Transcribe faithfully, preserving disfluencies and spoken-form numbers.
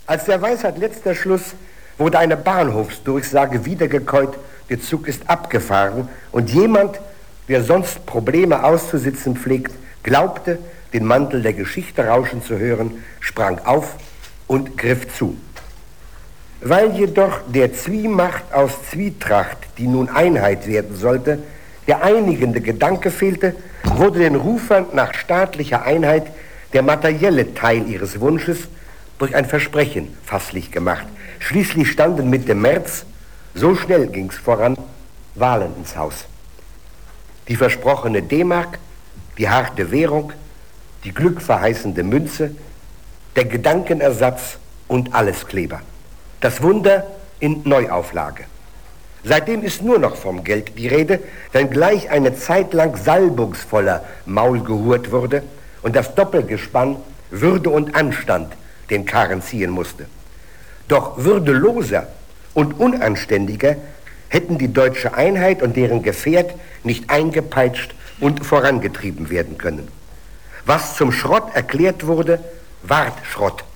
Als der Weisheit letzter Schluss wurde eine Bahnhofsdurchsage wiedergekäut, der Zug ist abgefahren, und jemand, der sonst Probleme auszusitzen pflegt, glaubte, den Mantel der Geschichte rauschen zu hören, sprang auf und griff zu. Weil jedoch der Zwiemacht aus Zwietracht, die nun Einheit werden sollte, der einigende Gedanke fehlte, wurde den Rufern nach staatlicher Einheit der materielle Teil ihres Wunsches durch ein Versprechen fasslich gemacht. Schließlich standen Mitte März, so schnell ging's voran, Wahlen ins Haus. Die versprochene D-Mark, die harte Währung, die glückverheißende Münze, der Gedankenersatz und Alleskleber. Das Wunder in Neuauflage. Seitdem ist nur noch vom Geld die Rede, wenngleich eine Zeit lang salbungsvoller Maul gehurt wurde und das Doppelgespann Würde und Anstand den Karren ziehen musste. Doch würdeloser und unanständiger hätten die deutsche Einheit und deren Gefährt nicht eingepeitscht und vorangetrieben werden können. Was zum Schrott erklärt wurde, ward Schrott.